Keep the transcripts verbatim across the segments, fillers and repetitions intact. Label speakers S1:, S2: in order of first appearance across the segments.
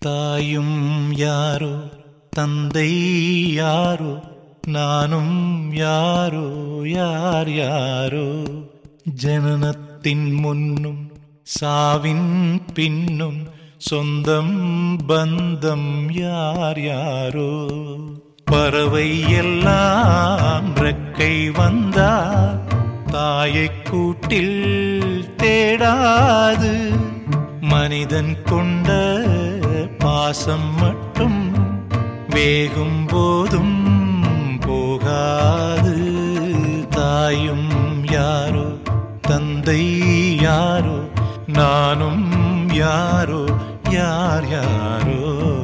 S1: தாயும் யாரோ தந்தை யாரோ நானும் யாரோ யார் யாரோ ஜனனத்தின் முன்னும் சாவின் பின்னும் சொந்தம் பந்தம் யார் யாரோ பறவை எல்லாம் ரெக்கை வந்தால் தாயை கூட்டில் தேடாது மனிதன் கொண்ட பாசம் மட்டும் வேகும் போதும் போகாது தாயும் யாரோ தந்தை யாரோ நானும் யாரோ யார் யாரோ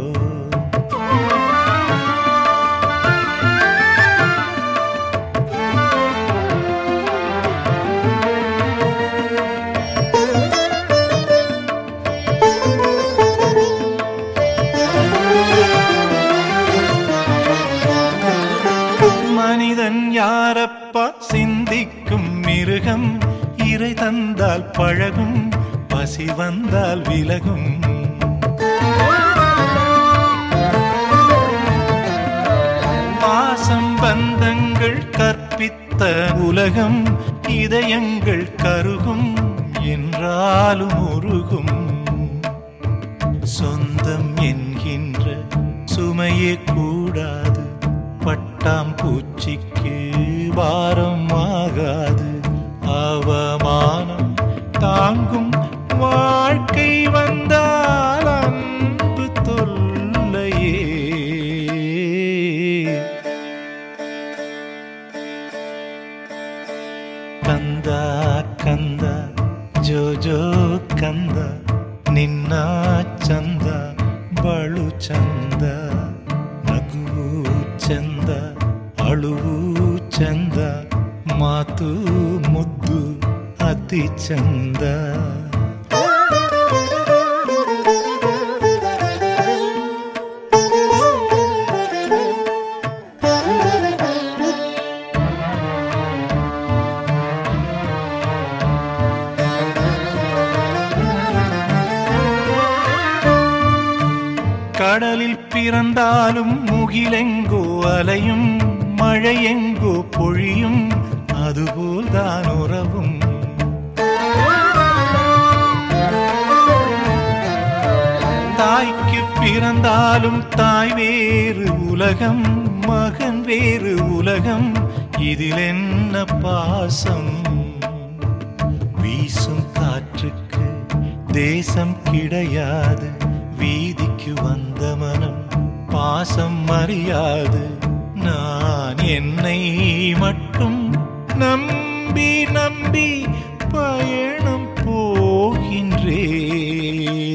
S1: மனிதன் யாரப்பா சிந்திக்கும் மிருகம் இறை தந்தால் பழகும் பசி வந்தால் விலகும் பாசம் பந்தங்கள் கற்பித்த உலகம் இதயங்கள் கருகும் என்றாலும் உருகும் சொந்தம் என்கின்ற சுமையே கூடாது பட்டாம் பூச்சிக்கு பாரம் ஆகாது அவமானம் தாங்கும் வாழ்க்கை வந்தால் அன்பு தொல்லையே கந்தா கந்தா ಜೋ ಜೋ ಕಂದ ನಿನ್ನ ಚಂದ ಬಳು ಚಂದ ನಗುವು ಚಂದ ಅಳುವು ಚಂದ ಮಾತು ಮುದ್ದು ಅತಿ ಚಂದ கடலில் பிறந்தாலும் முகிலெங்கோ அலையும் மழையெங்கோ பொழியும் அதுபோல்தான் உறவும் தாய்க்கு பிறந்தாலும் தாய் வேறு உலகம் மகன் வேறு உலகம் இதில் என்ன பாசம் வீசும் காற்றுக்கு தேசம் கிடையாது வீதிக்கு வந்த மனம் பாசம் அறியாது நான் என்னை மட்டும் நம்பி நம்பி பயணம் போகின்றேன்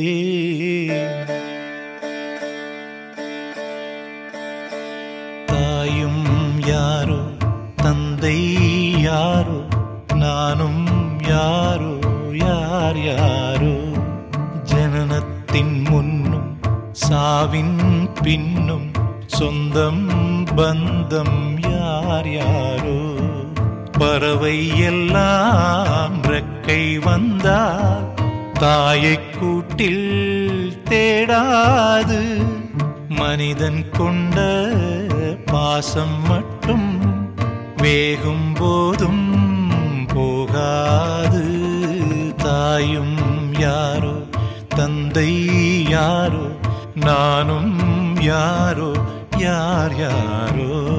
S1: தாயும் யாரோ தந்தை யாரோ நானும் யாரோ யார் யாரோ ஜனனத்தின் முன்னும் சாவின் பின்னும் சொந்தம் பந்தம் யார் யாரோ பறவை எல்லாம் ரெக்கை வந்தால் தாயை கூட்டில் தேடாது மனிதன் கொண்ட பாசம் மட்டும் வேகும் போதும் போகாது தாயும் யாரோ தந்தை யாரோ நானும் யாரோ யார் யாரோ